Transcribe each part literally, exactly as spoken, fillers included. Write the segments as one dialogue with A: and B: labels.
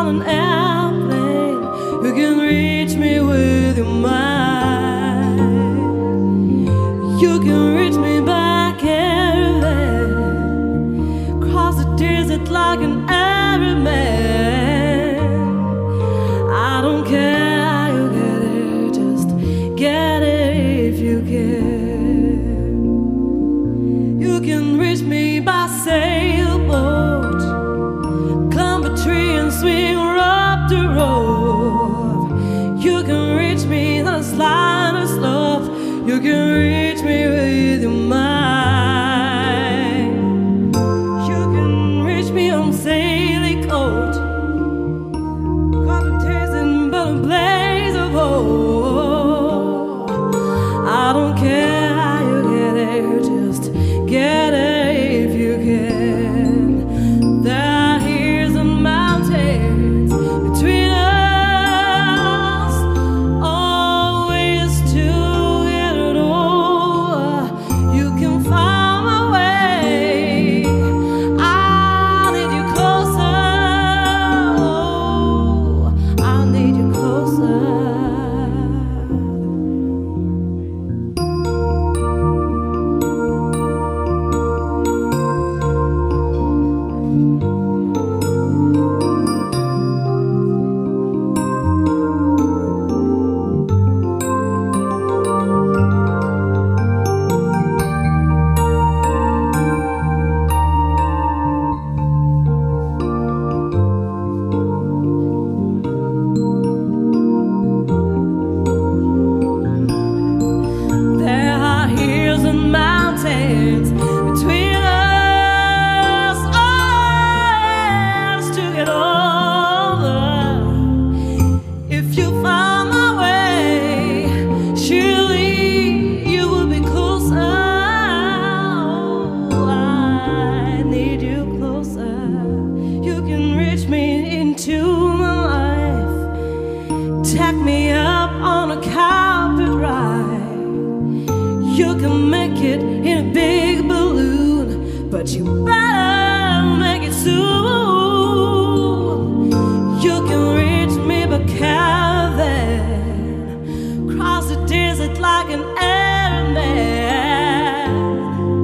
A: on an airplane. You can reach me with your mind. You can reach me by caravan, cross the desert like an Arab man. I don't care how you get it, just get it if you can. You can reach me by sailboat, climb a tree and swing up the rope. You can reach me on a slide or slope. You can reach me with your mind. You can reach me on sailing coat, cotton tasting but a blaze of hope. I don't care how you get there, just get it if you can. There are hills and mountains between us, always together. You can find my way. I need you closer. Oh, I need you closer. There are hills and mountains between us, always to get over. If you find my way, surely you will be closer. Oh, I need you closer. You can reach me into my life, take me up on a carpet ride. You can make it in a big balloon, but you better make it soon. You can reach me by caravan, cross the desert like an Arab man.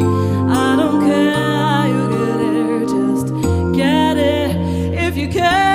A: I don't care how you get there, just get it if you can.